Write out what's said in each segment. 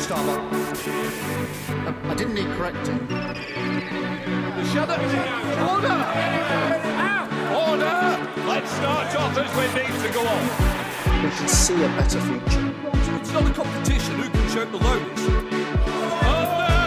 Starbuck. I didn't need correcting. Shut up! Order! Order! Let's start off as we need to go on. We can see a better future. It's not a competition. Who can shout the loudest? Order!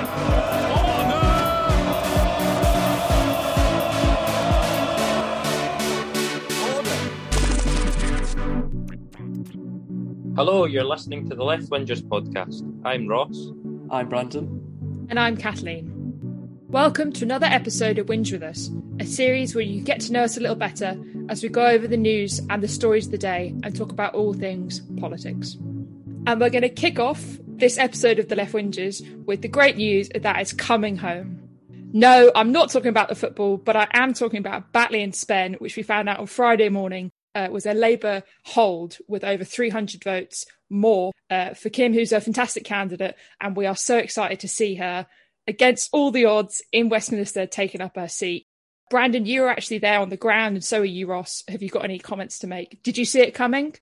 Order! Hello, you're listening to the Left Wingers podcast. I'm Ross. I'm Brandon. And I'm Kathleen. Welcome to another episode of Whinge With Us, a series where you get to know us a little better as we go over the news and the stories of the day and talk about all things politics. And we're going to kick off this episode of the Left Wingers with the great news that it's coming home. No, I'm not talking about the football, but I am talking about Batley and Spen, which we found out on Friday morning was a Labour hold with over 300 votes more for Kim, who's a fantastic candidate, and we are so excited to see her against all the odds in Westminster taking up her seat. Brandon, you were actually there on the ground, and so are you, Ross. Have you got any comments to make? Did you see it coming?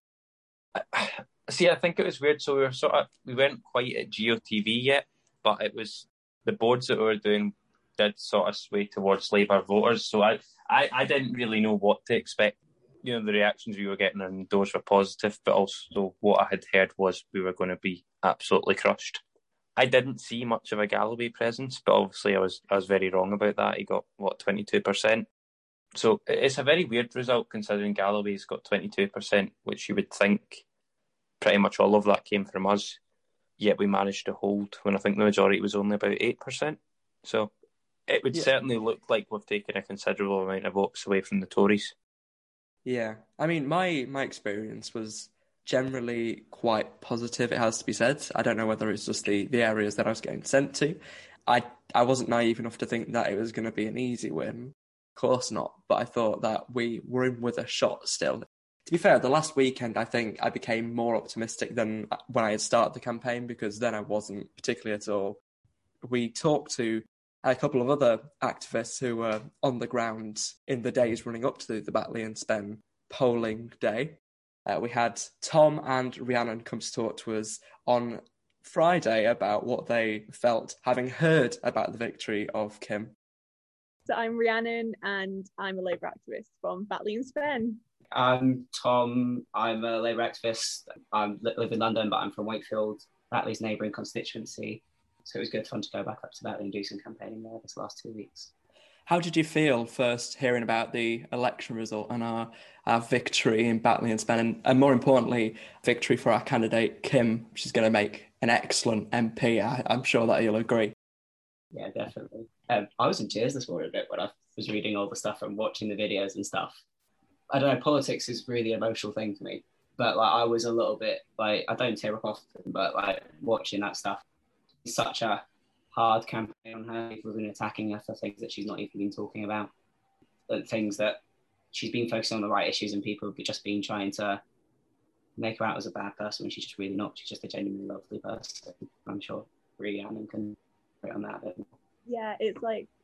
See, I think it was weird. So we weren't quite at GOTV yet, but it was the boards that we were doing did sort of sway towards Labour voters. So I didn't really know what to expect. You know, the reactions we were getting and those were positive, but also what I had heard was we were going to be absolutely crushed. I didn't see much of a Galloway presence, but obviously I was very wrong about that. He got, 22%? So it's a very weird result considering Galloway's got 22%, which you would think pretty much all of that came from us, yet we managed to hold when I think the majority was only about 8%. So it would certainly look like we've taken a considerable amount of votes away from the Tories. Yeah, I mean, my experience was generally quite positive, it has to be said. I don't know whether it's just the areas that I was getting sent to. I wasn't naive enough to think that it was going to be an easy win. Of course not, but I thought that we were in with a shot still. To be fair, the last weekend, I think I became more optimistic than when I had started the campaign, because then I wasn't particularly at all. We talked to a couple of other activists who were on the ground in the days running up to the Batley and Spen polling day. We had Tom and Rhiannon come to talk to us on Friday about what they felt having heard about the victory of Kim. So I'm Rhiannon and I'm a Labour activist from Batley and Spen. I'm Tom. I'm a Labour activist. I live in London, but I'm from Wakefield, Batley's neighbouring constituency. So it was good fun to go back up to Batley and do some campaigning there this last 2 weeks. How did you feel first hearing about the election result and our victory in Batley and Spen, and more importantly, victory for our candidate, Kim? She's going to make an excellent MP. I'm sure that you'll agree. Yeah, definitely. I was in tears this morning a bit when I was reading all the stuff and watching the videos and stuff. I don't know, politics is really an emotional thing for me. But I was a little bit, I don't tear up often, but watching that stuff, it's such a hard campaign on her. People have been attacking her for things that she's not even been talking about. But things that she's been focusing on the right issues, and people have just been trying to make her out as a bad person when she's just really not. She's just a genuinely lovely person. I'm sure Rhiannon can put on that a bit more. Yeah, it's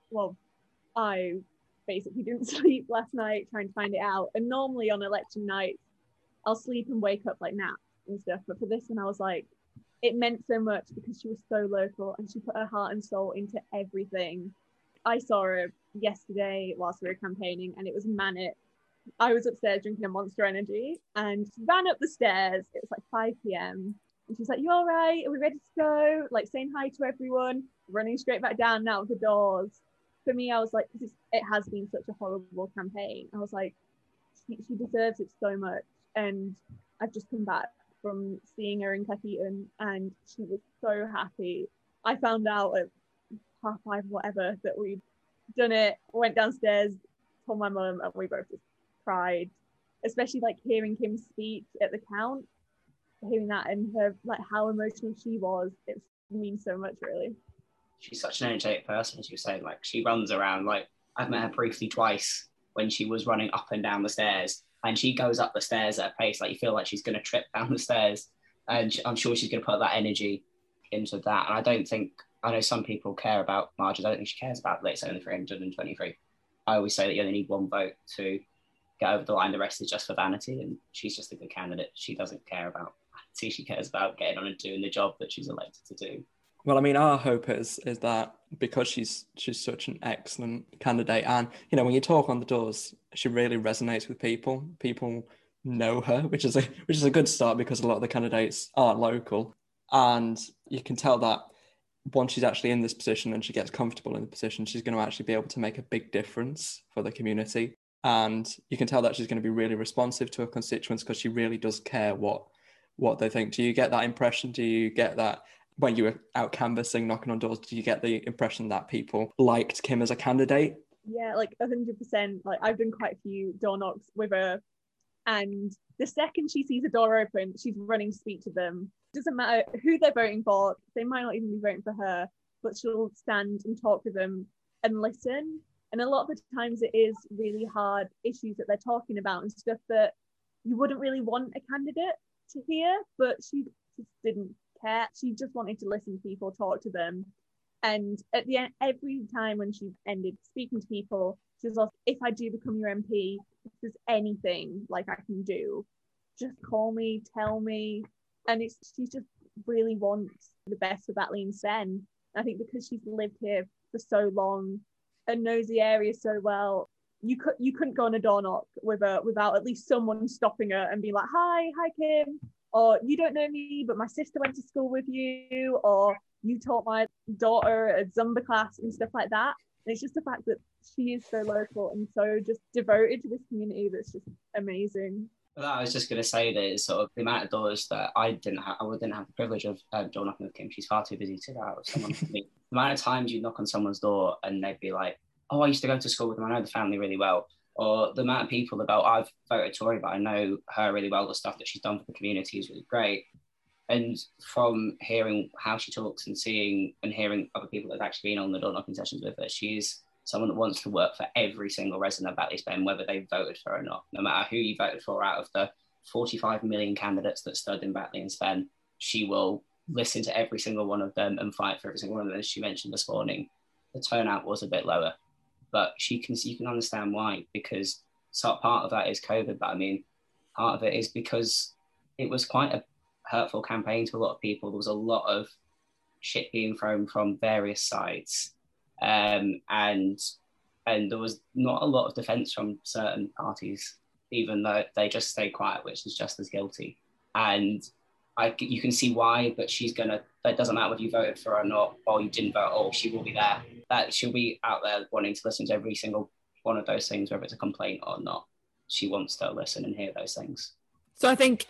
I basically didn't sleep last night trying to find it out. And normally on election nights, I'll sleep and wake up naps and stuff. But for this one, I was like, it meant so much because she was so local and she put her heart and soul into everything. I saw her yesterday whilst we were campaigning and it was manic. I was upstairs drinking a Monster Energy and she ran up the stairs. It was 5 p.m. and she's like, "You all right? Are we ready to go?" Saying hi to everyone, running straight back down and out of the doors. For me, I was like, because it has been such a horrible campaign. I was like, she deserves it so much. And I've just come back from seeing her in Cleckheaton and she was so happy. I found out at 5:30, whatever, that we'd done it, went downstairs, told my mum, and we both just cried. Especially hearing Kim's speech at the count, hearing that and her how emotional she was, it means so much, really. She's such an energetic person, as you were saying. She runs around. I've met her briefly twice when she was running up and down the stairs, and she goes up the stairs at a pace you feel like she's going to trip down the stairs, and I'm sure she's going to put that energy into that. And I know some people care about margins. I don't think she cares about, let's say, only 323. I always say that you only need one vote to get over the line. The rest is just for vanity, and she's just a good candidate. She doesn't care about see she cares about getting on and doing the job that she's elected to do. Well, I mean, our hope is that because she's such an excellent candidate, and when you talk on the doors, she really resonates with people. People know her, which is a good start, because a lot of the candidates aren't local, and you can tell that once she's actually in this position and she gets comfortable in the position, she's going to actually be able to make a big difference for the community. And you can tell that she's going to be really responsive to her constituents, because she really does care what they think. Do you get that impression? Do you get that when you were out canvassing, knocking on doors? Do you get the impression that people liked Kim as a candidate? Yeah, like 100%. Like, I've done quite a few door knocks with her, and the second she sees a door open, she's running to speak to them. Doesn't matter who they're voting for. They might not even be voting for her, but she'll stand and talk to them and listen. And a lot of the times it is really hard issues that they're talking about and stuff that you wouldn't really want a candidate to hear, but she just didn't care. She just wanted to listen to people, talk to them. And at the end, every time when she ended speaking to people, she was like, if I do become your MP, if there's anything like I can do, just call me, tell me. And she just really wants the best for Batley and Sen. I think because she's lived here for so long and knows the area so well, you couldn't go on a door knock with her without at least someone stopping her and being like, hi Kim, or you don't know me, but my sister went to school with you, or you taught my daughter a Zumba class and stuff like that. And it's just the fact that she is so local and so just devoted to this community that's just amazing. Well, I was just going to say that it's sort of the amount of doors that I didn't have the privilege of door knocking with Kim. She's far too busy to go out with someone. The amount of times you knock on someone's door and they'd be like, oh, I used to go to school with them, I know the family really well. Or the amount of people that go, I've voted Tory, but I know her really well, the stuff that she's done for the community is really great. And from hearing how she talks and hearing other people that have actually been on the door knocking sessions with her, she's someone that wants to work for every single resident of Batley Spen, whether they voted for her or not. No matter who you voted for out of the 45 million candidates that stood in Batley and Spen, she will listen to every single one of them and fight for every single one of them. As she mentioned this morning, the turnout was a bit lower, but you can understand why, because part of that is COVID, but I mean, part of it is because it was quite a hurtful campaign to a lot of people. There was a lot of shit being thrown from various sides. And there was not a lot of defence from certain parties, even though they just stayed quiet, which is just as guilty. And you can see why, but that doesn't matter whether you voted for her or not, or you didn't vote at all, she will be there. That she'll be out there wanting to listen to every single one of those things, whether it's a complaint or not. She wants to listen and hear those things. So I think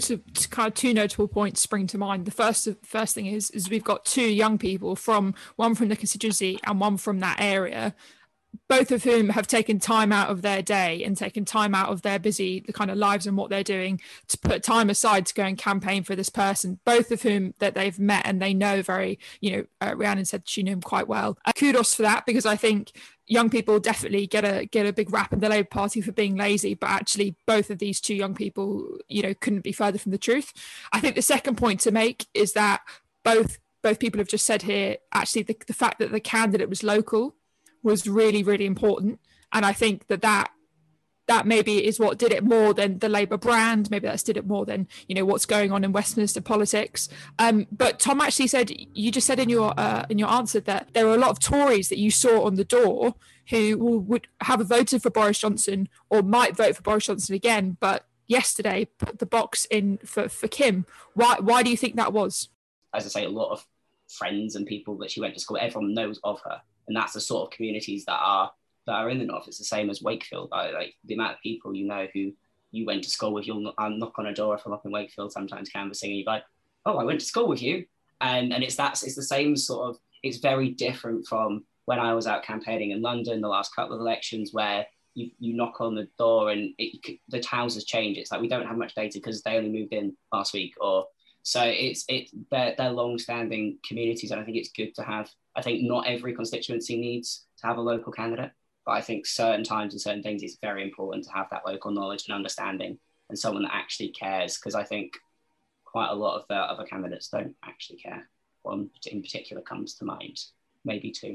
two notable points spring to mind. The first thing is we've got two young people, one from the constituency and one from that area, both of whom have taken time out of their day and taken time out of their busy kind of lives and what they're doing to put time aside to go and campaign for this person, both of whom that they've met and they know very, Rhiannon said she knew him quite well. Kudos for that, because I think young people definitely get a big rap in the Labour Party for being lazy, but actually both of these two young people, couldn't be further from the truth. I think the second point to make is that both people have just said here, actually the fact that the candidate was local was really, really important. And I think that maybe is what did it more than the Labour brand. Maybe that's did it more than, what's going on in Westminster politics. But Tom actually said, you just said in your answer that there were a lot of Tories that you saw on the door who would have voted for Boris Johnson or might vote for Boris Johnson again, but yesterday put the box in for Kim. Why do you think that was? As I say, a lot of friends and people that she went to school, everyone knows of her. And that's the sort of communities that are in the north. It's the same as Wakefield. Like the amount of people who you went to school with, I'll knock on a door if I'm up in Wakefield sometimes canvassing, and you're like, oh, I went to school with you. And it's the same sort of, it's very different from when I was out campaigning in London the last couple of elections, where you knock on the door and the towns has changed. It's like we don't have much data because they only moved in last week, so they're long-standing communities, and I think it's good to have. I think not every constituency needs to have a local candidate, but I think certain times and certain things it's very important to have that local knowledge and understanding and someone that actually cares, because I think quite a lot of the other candidates don't actually care. One in particular comes to mind, maybe two.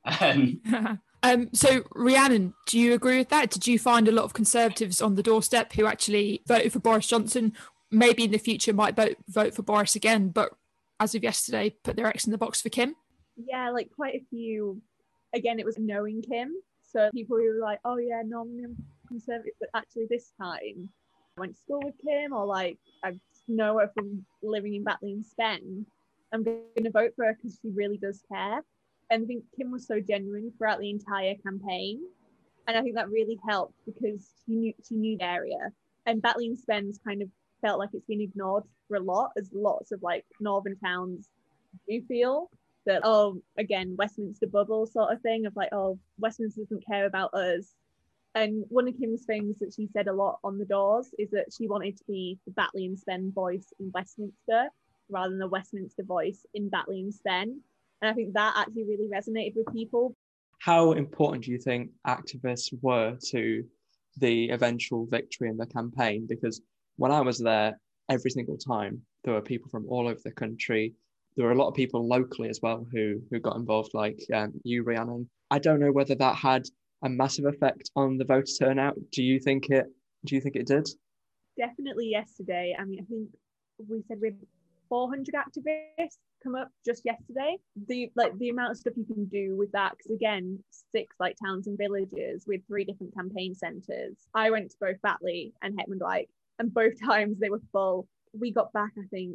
So Rhiannon, do you agree with that? Did you find a lot of Conservatives on the doorstep who actually voted for Boris Johnson? maybe in the future might vote for Boris again, but as of yesterday, put their X in the box for Kim. Yeah, like quite a few. Again, it was knowing Kim. So people who were like, oh yeah, normally I'm conservative, but actually this time I went to school with Kim, or like I know her from living in Batley and Spen. I'm going to vote for her because she really does care. And I think Kim was so genuine throughout the entire campaign. And I think that really helped because she knew the area. And Batley and Spen's kind of felt like it's been ignored for a lot, as lots of like northern towns do feel that, oh, again, Westminster bubble sort of thing of like, oh, Westminster doesn't care about us. And one of Kim's things that she said a lot on the doors is that she wanted to be the Batley and Spen voice in Westminster rather than the Westminster voice in Batley and Spen. And I think that actually really resonated with people. How important do you think activists were to the eventual victory in the campaign? Because when I was there, every single time, there were people from all over the country. There were a lot of people locally as well who got involved, like you, Rhiannon. I don't know whether that had a massive effect on the voter turnout. Do you think it did? Definitely yesterday. I mean, I think we said we had 400 activists come up just yesterday. The amount of stuff you can do with that, because again, 6 like towns and villages with 3 different campaign centres. I went to both Batley and Hetman Dyke, and both times they were full. We got back, I think,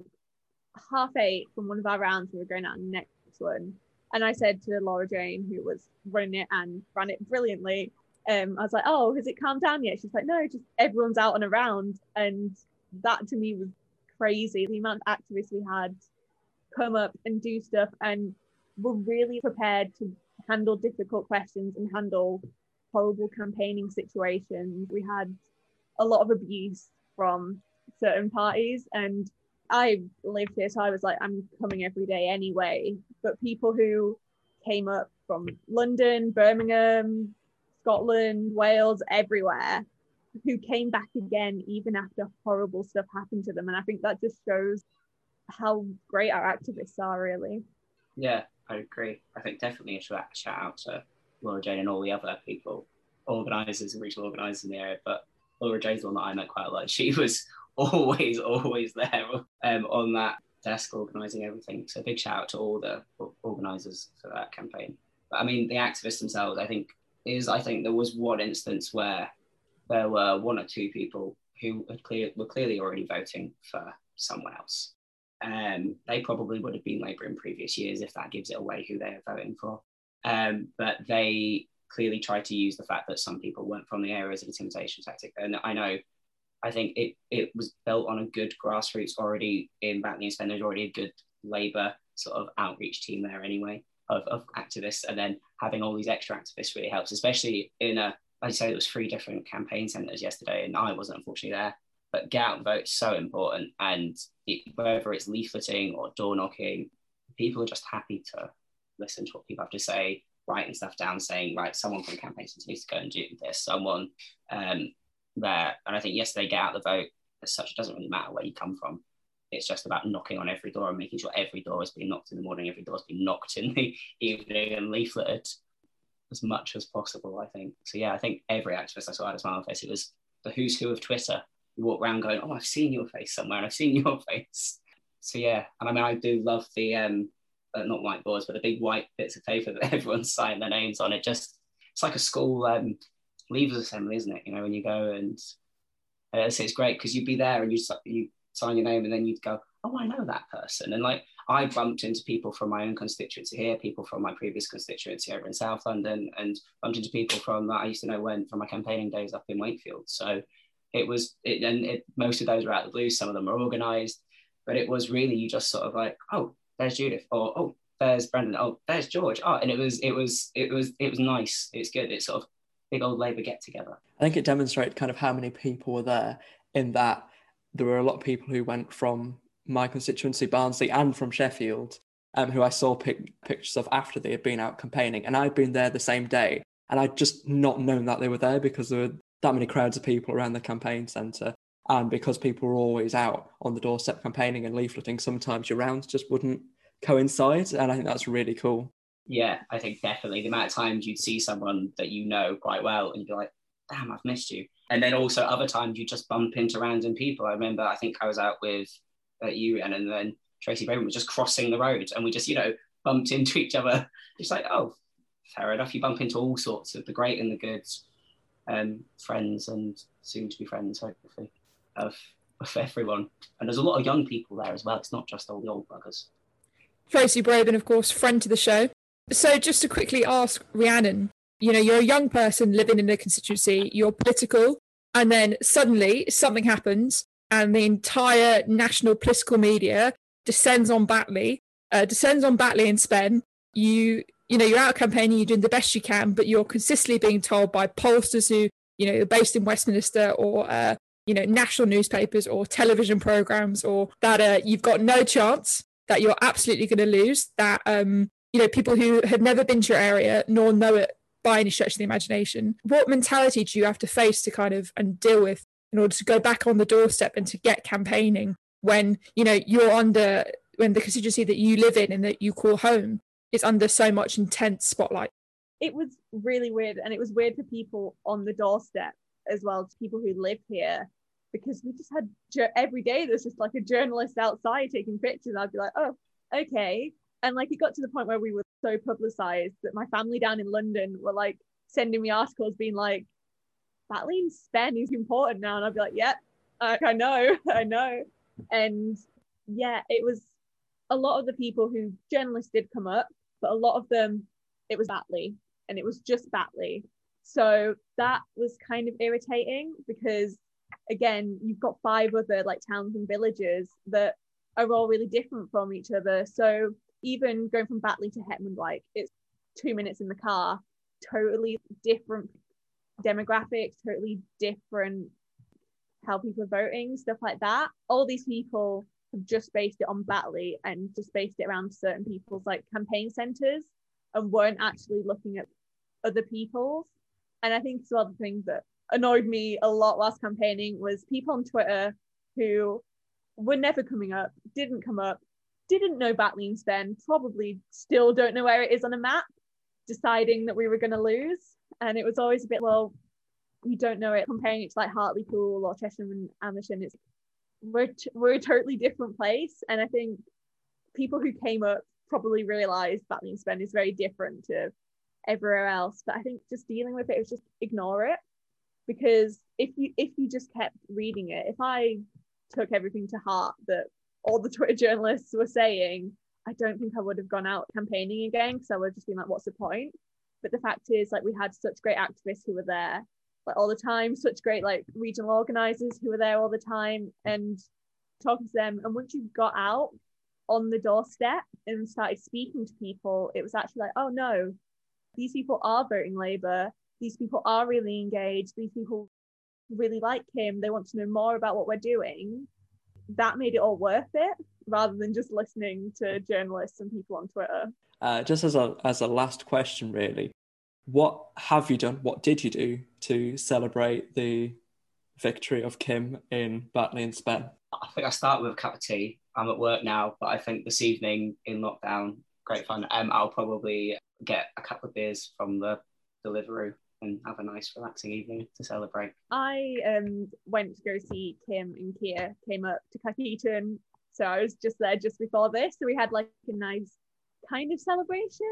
8:30 from one of our rounds. We were going out on the next one, and I said to Laura Jane, who was running it and ran it brilliantly, I was like, oh, has it calmed down yet? She's like, no, just everyone's out and around. And that to me was crazy, the amount of activists we had come up and do stuff and were really prepared to handle difficult questions and handle horrible campaigning situations. We had a lot of abuse from certain parties, and I lived here, so I was like, I'm coming every day anyway. But people who came up from London, Birmingham, Scotland, Wales, everywhere, who came back again even after horrible stuff happened to them. And I think that just shows how great our activists are, really. Yeah, I agree. I think definitely a shout out to Laura Jane and all the other people, organisers and regional organisers in the area. But Laura Jane's the one that I met quite a lot. She was always there on that desk organising everything. So big shout out to all the organisers for that campaign. But I mean, the activists themselves, I think there was one instance where there were 1 or 2 people who were clearly already voting for someone else. They probably would have been Labour in previous years, if that gives it away who they are voting for. But they clearly tried to use the fact that some people weren't from the area as an intimidation tactic. And I think it was built on a good grassroots already in Batley and Spen. There's already a good Labour sort of outreach team there anyway of activists. And then having all these extra activists really helps, especially in like I say, there was 3 different campaign centres yesterday, and I wasn't unfortunately there. But get out and vote is so important. And whether it's leafleting or door knocking, people are just happy to listen to what people have to say, writing stuff down, saying, right, someone from the campaign centre needs to go and do this, someone there. And I think yesterday, get out the vote as such, it doesn't really matter where you come from. It's just about knocking on every door and making sure every door has been knocked in the morning, every door has been knocked in the evening and leafleted as much as possible, I think. So yeah, I think every activist I saw had a smile on face. It was the who's who of Twitter. You walk around going, oh, I've seen your face somewhere, and I've seen your face. So yeah, and I mean, I do love the, not whiteboards, but the big white bits of paper that everyone's signing their names on. It's like a school leavers assembly, isn't it? You know, when you go and it's great because you'd be there and you sign your name and then you'd go, oh, I know that person. And like, I bumped into people from my own constituency here, people from my previous constituency over in South London, and bumped into people from that I used to know from my campaigning days up in Wakefield. So most of those were out of the blue. Some of them were organised, but it was really, you just sort of like, oh, there's Judith, or oh, there's Brendan, oh, there's George. Oh, and it was nice. It's good. It's sort of big old Labour get together. I think it demonstrated kind of how many people were there, in that there were a lot of people who went from my constituency, Barnsley, and from Sheffield, who I saw pictures of after they had been out campaigning. And I'd been there the same day, and I'd just not known that they were there because there were that many crowds of people around the campaign centre. And because people were always out on the doorstep campaigning and leafleting, sometimes your rounds just wouldn't coincide. And I think that's really cool. Yeah, I think definitely the amount of times you'd see someone that you know quite well and you'd be like, damn, I've missed you. And then also other times you just bump into random people. I remember, I think I was out with you, and then Tracy Bowman was just crossing the road, and we just, bumped into each other. It's like, oh, fair enough. You bump into all sorts of the great and the good, friends and soon to be friends, hopefully, of everyone. And there's a lot of young people there as well. It's not just all the old buggers. Tracy Broben, of course, friend to the show. So just to quickly ask Rhiannon, you're a young person living in a constituency, you're political, and then suddenly something happens and the entire national political media descends on Batley and Spen. You're out campaigning, you're doing the best you can, but you're consistently being told by pollsters who, are based in Westminster or, national newspapers or television programs, or that you've got no chance, that you're absolutely going to lose, that, people who have never been to your area nor know it by any stretch of the imagination. What mentality do you have to face to kind of and deal with in order to go back on the doorstep and to get campaigning when, when the constituency that you live in and that you call home is under so much intense spotlight? It was really weird, and it was weird for people on the doorstep as well, to people who live here, because we just had every day there's just like a journalist outside taking pictures. I'd be like, oh, okay. And like it got to the point where we were so publicized that my family down in London were like sending me articles being like, Batley and Spen is important now, and I'd be like, yep, I know. And yeah, it was a lot of the people who journalists did come up, but a lot of them, it was Batley, and it was just Batley. So that was kind of irritating because, again, you've got 5 other like towns and villages that are all really different from each other. So even going from Batley to Hetmond, like it's 2 minutes in the car, totally different demographics, totally different how people are voting, stuff like that. All these people have just based it on Batley and just based it around certain people's like campaign centres and weren't actually looking at other people's. And I think some other things that annoyed me a lot whilst campaigning was people on Twitter who were never coming up, didn't come up, didn't know Batley and Spen, probably still don't know where it is on a map, deciding that we were going to lose. And it was always a bit, well, you don't know it, comparing it to like Hartlepool or Chesham and Amersham. It's we're a totally different place. And I think people who came up probably realised Batley and Spen is very different to everywhere else. But I think just dealing with it was just ignore it, because if you just kept reading it, if I took everything to heart that all the Twitter journalists were saying, I don't think I would have gone out campaigning again, because I would have just been like, what's the point? But the fact is, like, we had such great activists who were there like all the time, such great like regional organisers who were there all the time, and talking to them. And once you got out on the doorstep and started speaking to people, it was actually like, oh no, these people are voting Labour, these people are really engaged, these people really like him, they want to know more about what we're doing. That made it all worth it, rather than just listening to journalists and people on Twitter. Just as a last question, really, what have you done, what did you do to celebrate the victory of Kim in Batley and Spen? I think I start with a cup of tea. I'm at work now, but I think this evening in lockdown, great fun. I'll probably get a couple of beers from the Deliveroo and have a nice relaxing evening to celebrate. I went to go see Kim and Keir came up to Cackheaton, so I was just there just before this, so we had like a nice kind of celebration.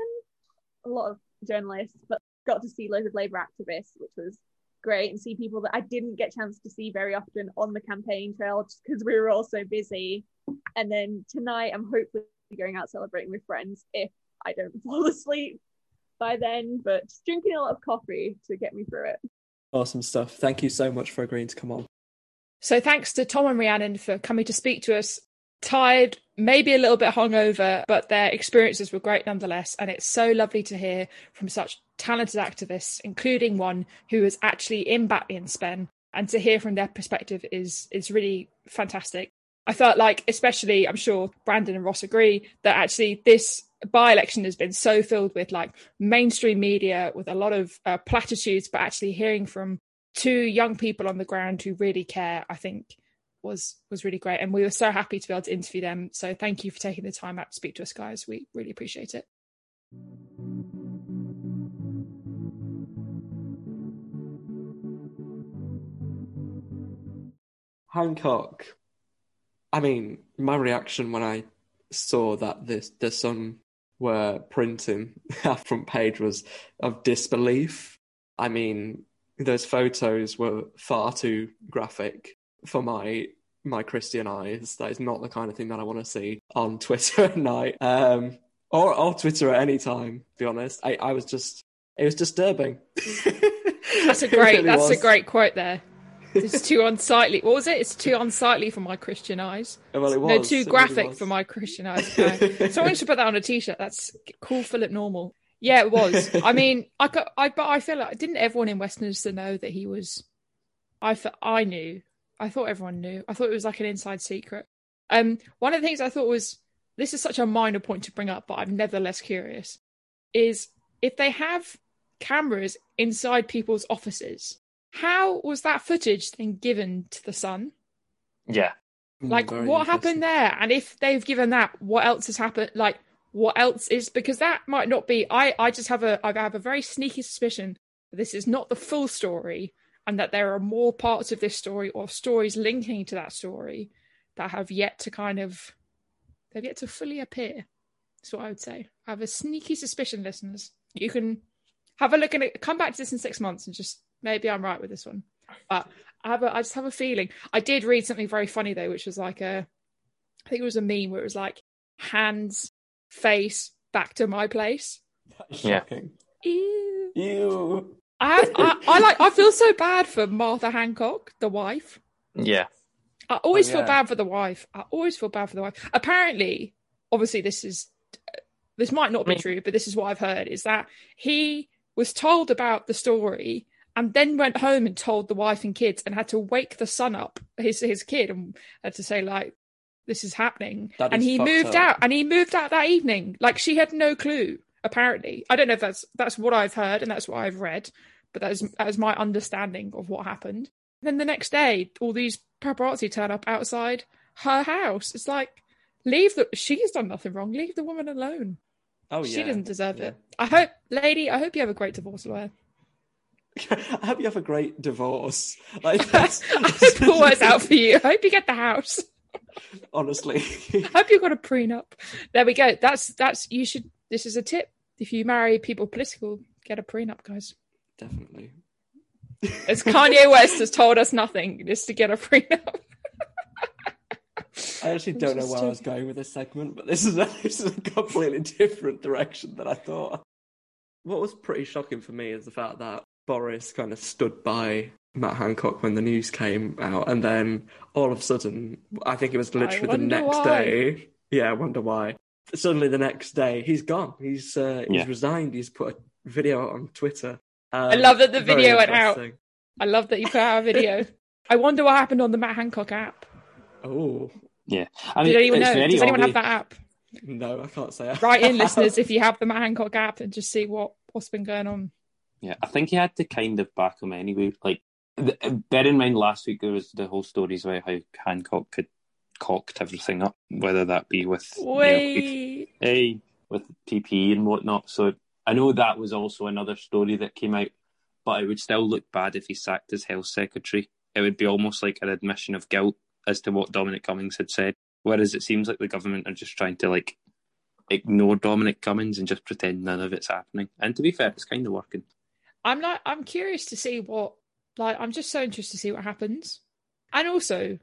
A lot of journalists, but got to see loads of Labour activists, which was great, and see people that I didn't get a chance to see very often on the campaign trail just because we were all so busy. And then tonight I'm hopefully going out celebrating with friends if I don't fall asleep by then, but just drinking a lot of coffee to get me through it. Awesome stuff. Thank you so much for agreeing to come on. So thanks to Tom and Rhiannon for coming to speak to us. Tired, maybe a little bit hungover, but their experiences were great nonetheless. And it's so lovely to hear from such talented activists, including one who is actually in Batley and Spen, and to hear from their perspective is really fantastic. I felt like, especially, I'm sure Brandon and Ross agree, that actually this by-election has been so filled with like mainstream media with a lot of platitudes, but actually hearing from 2 young people on the ground who really care, I think was really great. And we were so happy to be able to interview them. So thank you for taking the time out to speak to us, guys. We really appreciate it. Hancock. I mean, my reaction when I saw that the Sun were printing our front page was of disbelief. I mean, those photos were far too graphic for my Christian eyes. That is not the kind of thing that I want to see on Twitter at night, or Twitter at any time. To be honest, it was disturbing. That's a great quote there. It's too unsightly. What was it? It's too unsightly for my Christian eyes. Well, it was. No, too graphic for my Christian eyes. No. Someone should put that on a T-shirt. That's call Philip Normal. Yeah, it was. I mean, but I feel like, didn't everyone in Westminster know that he was? I knew. I thought everyone knew. I thought it was like an inside secret. One of the things I thought was, this is such a minor point to bring up, but I'm nevertheless curious, is if they have cameras inside people's offices, how was that footage then given to the Sun? Yeah. Like, what happened there? And if they've given that, what else has happened? Like, what else is... Because that might not be... I have a very sneaky suspicion that this is not the full story, and that there are more parts of this story or stories linking to that story that have yet to they've yet to fully appear. That's what I would say. I have a sneaky suspicion, listeners. You can have a look at it. Come back to this in 6 months and just... Maybe I'm right with this one. But I just have a feeling. I did read something very funny, though, which was like I think it was a meme where it was like, hands, face, back to my place. That's shocking. Ew. I feel so bad for Martha Hancock, the wife. Yeah. I always feel bad for the wife. Apparently, obviously this might not be true, but this is what I've heard, is that he was told about the story and then went home and told the wife and kids and had to wake the son up, his kid, and had to say, like, this is happening. And he moved out that evening. Like, she had no clue, apparently. I don't know if that's what I've heard and that's what I've read, but that is my understanding of what happened. And then the next day, all these paparazzi turn up outside her house. It's like, she's done nothing wrong. Leave the woman alone. Oh, yeah. She doesn't deserve it. I hope you have a great divorce lawyer. I hope you have a great divorce. Like, I hope it works out for you. I hope you get the house. Honestly. I hope you got a prenup. There we go. This is a tip. If you marry people political, get a prenup, guys. Definitely. As Kanye West has told us nothing, just to get a prenup. I actually don't know where I was going with this segment, but this is a completely different direction than I thought. What was pretty shocking for me is the fact that Boris kind of stood by Matt Hancock when the news came out, and then all of a sudden, I think it was literally the next day. Yeah, I wonder why. Suddenly the next day, he's gone. He's resigned. He's put a video out on Twitter. I love that the video went out. I love that you put out a video. I wonder what happened on the Matt Hancock app. Oh. Yeah. I mean, Does anyone have that app? No, I can't say. Write in, listeners, if you have the Matt Hancock app, and just see what's been going on. Yeah, I think he had to kind of back him anyway. Like, bear in mind, last week there was the whole stories about how Hancock had cocked everything up, whether that be with with PPE and whatnot. So I know that was also another story that came out, but it would still look bad if he sacked his health secretary. It would be almost like an admission of guilt as to what Dominic Cummings had said. Whereas it seems like the government are just trying to like ignore Dominic Cummings and just pretend none of it's happening. And to be fair, it's kind of working. I'm curious to see I'm just so interested to see what happens. And also,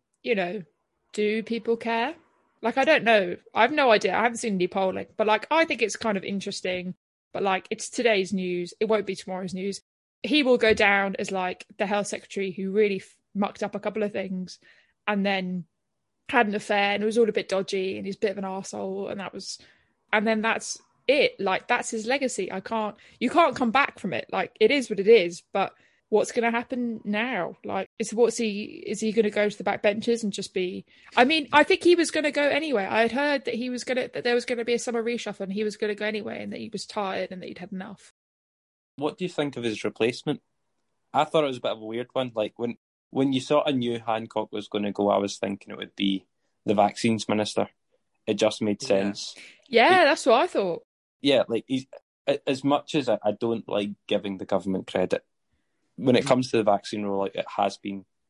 do people care? Like, I don't know. I have no idea. I haven't seen any polling, but like, I think it's kind of interesting, but like, it's today's news. It won't be tomorrow's news. He will go down as like the health secretary who really mucked up a couple of things and then had an affair and it was all a bit dodgy and he's a bit of an arsehole and then that's it. Like, that's his legacy. You can't come back from it. Like, it is what it is, but what's going to happen now? Like, is he going to go to the back benches and just be, I mean, I think he was going to go anyway. I had heard that there was going to be a summer reshuffle and he was going to go anyway and that he was tired and that he'd had enough. What do you think of his replacement? I thought it was a bit of a weird one. Like, when you sort of knew Hancock was going to go, I was thinking it would be the vaccines minister. It just made sense. Yeah, that's what I thought. Yeah, like, he's, as much as I don't like giving the government credit, when it comes to the vaccine rollout, it has been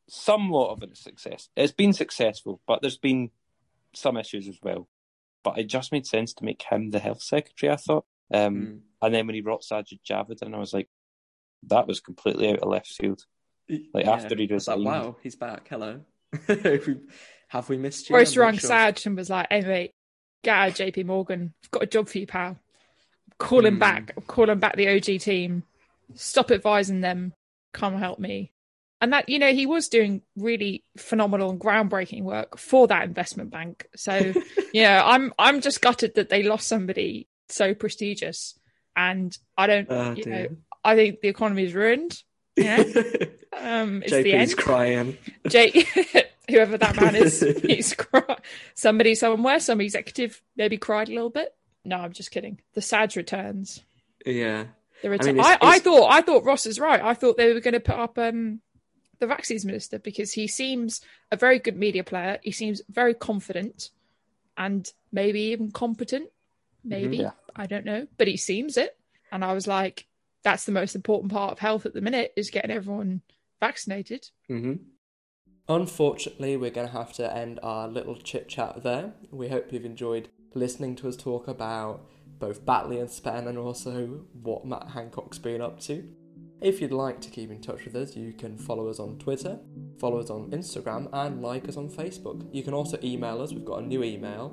somewhat of a success. It's been successful, but there's been some issues as well. But it just made sense to make him the health secretary, I thought. And then when he brought Sajid Javid in, I was like, that was completely out of left field. Like, after he resigned. Like, wow, he's back. Hello. Have we missed you? Boris rang Saj and was like, hey, mate, get out of JP Morgan. I've got a job for you, pal. Call him back. Call him back the OG team. Stop advising them. Come help me. And that, you know, he was doing really phenomenal and groundbreaking work for that investment bank. So, yeah, I'm just gutted that they lost somebody so prestigious. And I don't, I think the economy is ruined. Yeah. It's JP's the end. Crying. Whoever that man is, he's crying. Somebody somewhere, some executive maybe cried a little bit. No, I'm just kidding. The Saj returns. Yeah. I thought Ross is right. I thought they were going to put up the vaccines minister because he seems a very good media player. He seems very confident and maybe even competent. Maybe. I don't know. But he seems it. And I was like, that's the most important part of health at the minute, is getting everyone vaccinated. Unfortunately, we're going to have to end our little chit-chat there. We hope you've enjoyed listening to us talk about both Batley and Spen and also what Matt Hancock's been up to. If you'd like to keep in touch with us, you can follow us on Twitter, follow us on Instagram, and like us on Facebook. You can also email us. We've got a new email,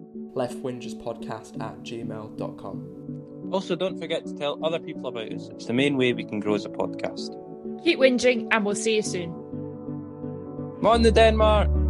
leftwingerspodcast@gmail.com. Also, don't forget to tell other people about us. It's the main way we can grow as a podcast. Keep whinging, and we'll see you soon. Come on, the Denmark!